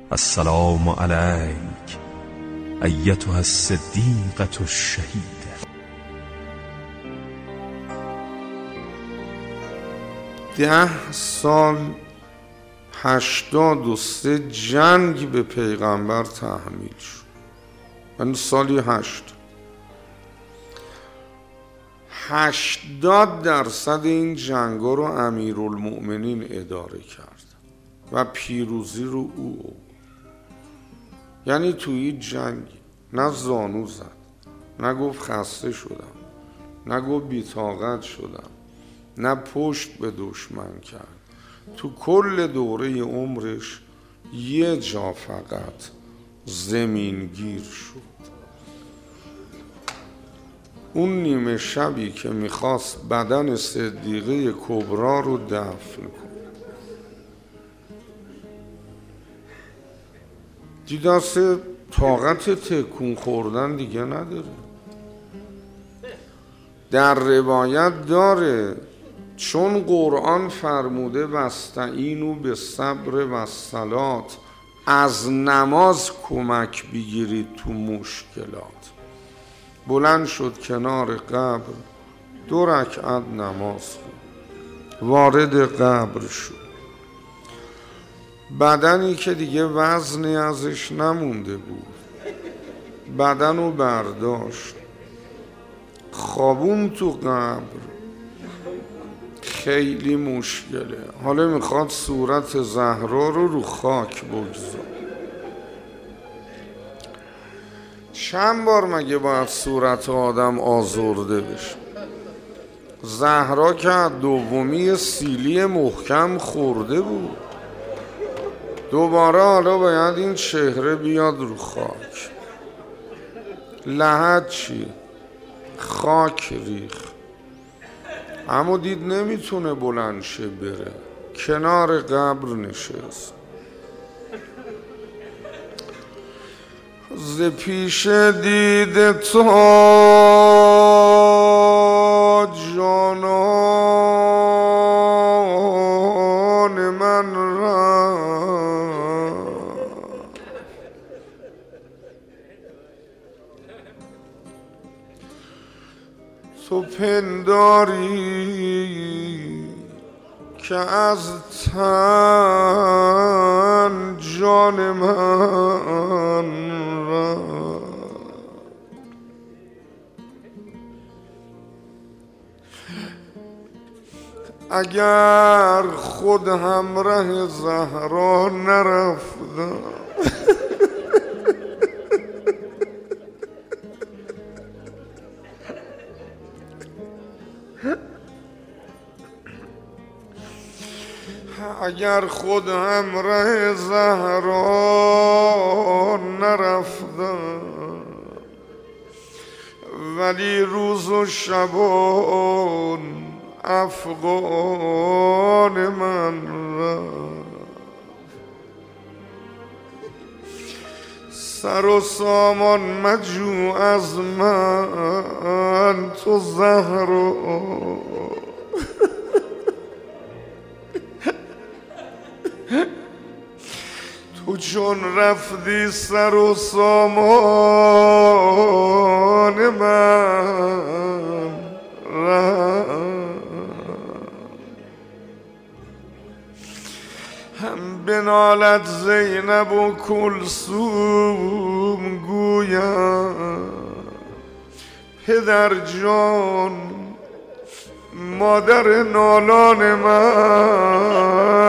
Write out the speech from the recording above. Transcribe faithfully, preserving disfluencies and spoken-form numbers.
السلام علیک ایتها الصدیقة الشهیده. ده سال هشتاد و سه جنگ به پیغمبر تحمیل شد، یعنی سالی هشت هشتاد درصد این جنگا رو امیرالمؤمنین اداره کرد و پیروزی رو او. یعنی توی جنگی نه زانو زد، نه گفت خسته شدم، نه گفت بی‌طاقت شدم، نه پشت به دشمن کرد. تو کل دوره عمرش یه جا فقط زمینگیر شد، اون نیمه شبی که میخواست بدن صدیقه کبرا رو دفن کنه. دیداسته طاقت تکون خوردن دیگه نداره. در روایت داره چون قرآن فرموده واستعینوا بالصبر والصلاة، از نماز کمک بگیرید تو مشکلات. بلند شد کنار قبر، دو رکعت نماز خون، وارد قبر شد. بدنی که دیگه وزنی ازش نمونده بود بدن رو برداشت، خوابون تو قبر. خیلی مشکله. حالا میخواد صورت زهرا رو رو خاک بگذار. چند بار مگه باید صورت آدم آزرده بشه؟ زهرا که دومی سیلی محکم خورده بود، دوباره حالا باید این چهره بیاد رو خاک. لحد چی؟ خاک ریخ. اما دید نمیتونه بلند شه بره، کنار قبر نشست. ز پیش دید تو جانان من را تو پنداری که از تن جان من را اگر خود همراه زهرا نرفتم اگر خود همراه زهرا نرفتم، ولی روز و شبان افغان من رفت. سر و سامان مجو از من تو زهرا، تو چون رفتی سر و سامان من رفت. هم بنالد زینب و کلثوم گویم پدر جان مادر نالان من